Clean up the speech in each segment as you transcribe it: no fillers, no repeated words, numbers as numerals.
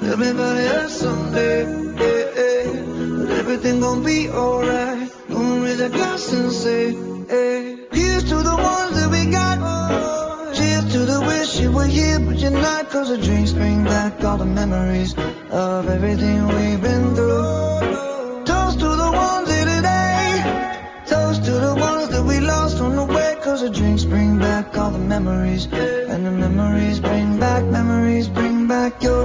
It'll be better someday, but everything gon' be alright. Gonna raise a glass and say, here's to the ones that we got. Cheers to the wish you were here, but you're not. Cause the drinks bring back all the memories of everything we've been through. Toast to the ones here today. Toast to the ones that we lost on the way. Cause the drinks bring back all the memories, and the memories bring back your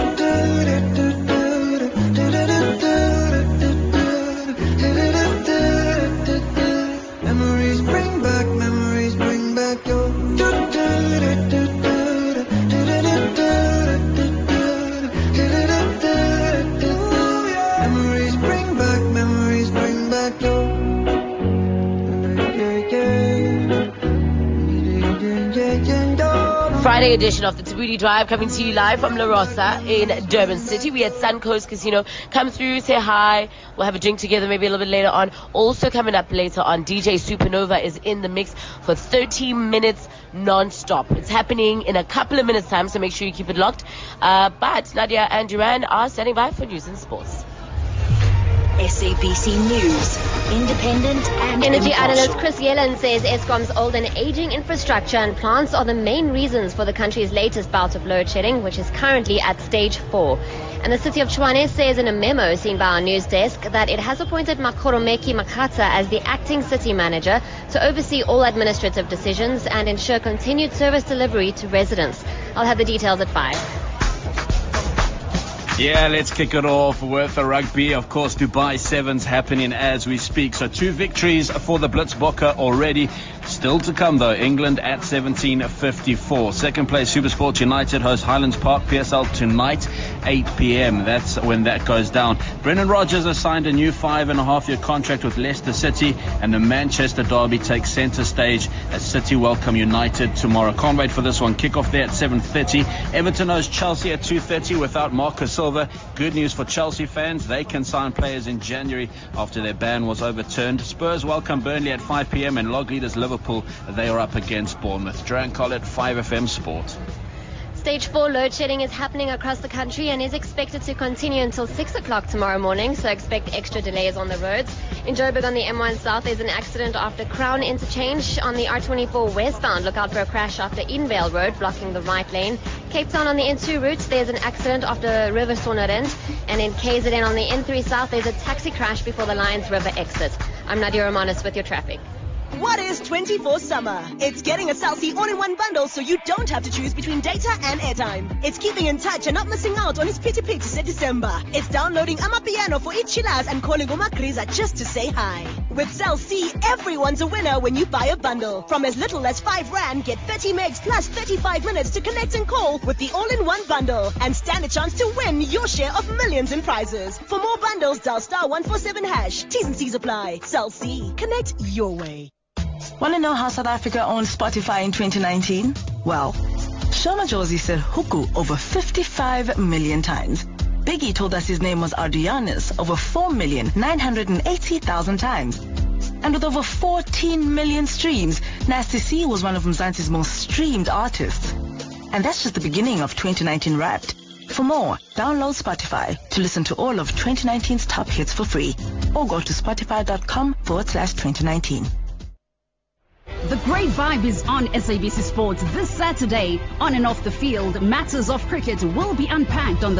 memories bring back your memories bring back your Friday edition of the Tabooty Drive coming to you live from La Rosa in Durban City. We had Suncoast Casino come through, say hi. We'll have a drink together maybe a little bit later on. Also coming up later on, DJ Supernova is in the mix for 30 minutes non-stop. It's happening in a couple of minutes time, so make sure you keep it locked. But Nadia and Duran are standing by for news and sports. SABC News, independent and Energy impartial. analyst Chris Yellen says Eskom's old and aging infrastructure and plants are the main reasons for the country's latest bout of load shedding, which is currently at stage 4. And the city of Tshwane says in a memo seen by our news desk that it has appointed Makhoromeki Makata as the acting city manager to oversee all administrative decisions and ensure continued service delivery to residents. I'll have the details at 5. Yeah, let's kick it off with the rugby. Of course, Dubai Sevens happening as we speak. So 2 victories for the Blitzbokke already. Still to come though, England at 17:54. Second place, SuperSport United host Highlands Park PSL tonight, 8 p.m. That's when that goes down. Brendan Rodgers has signed a new 5.5-year contract with Leicester City, and the Manchester derby takes centre stage as City welcome United tomorrow. Can't wait for this one. Kick off there at 7:30. Everton hosts Chelsea at 2:30 without Marcus Silva. Good news for Chelsea fans. They can sign players in January after their ban was overturned. Spurs welcome Burnley at 5 p.m. and log leaders Liverpool, they are up against Bournemouth. Dran Collett, 5FM Sport. Stage 4 load shedding is happening across the country and is expected to continue until 6 o'clock tomorrow morning, so expect extra delays on the roads. In Joburg on the M1 South, there's an accident after Crown Interchange. On the R24 westbound, look out for a crash after Edenvale Road, blocking the right lane. Cape Town on the N2 route, there's an accident after River Sonarend. And in KZN on the N3 South, there's a taxi crash before the Lions River exit. I'm Nadia Romanis with your traffic. What is 24 Summer? It's getting a Cell C all-in-one bundle so you don't have to choose between data and airtime. It's keeping in touch and not missing out on his pity to December. It's downloading Amapiano for Ichilas and calling Umakriza just to say hi. With Cell C, everyone's a winner when you buy a bundle. From as little as 5 Rand, get 30 megs plus 35 minutes to connect and call with the all-in-one bundle and stand a chance to win your share of millions in prizes. For more bundles, dial *147#. T's and C's apply. Cell C. Connect your way. Want to know how South Africa owned Spotify in 2019? Well, Shoma Josie said Huku over 55 million times. Biggie told us his name was Ardianis over 4,980,000 times. And with over 14 million streams, Nasty C was one of Mzansi's most streamed artists. And that's just the beginning of 2019 Wrapped. For more, download Spotify to listen to all of 2019's top hits for free. Or go to spotify.com/2019. The great vibe is on SABC Sports this Saturday. On and off the field, matters of cricket will be unpacked on the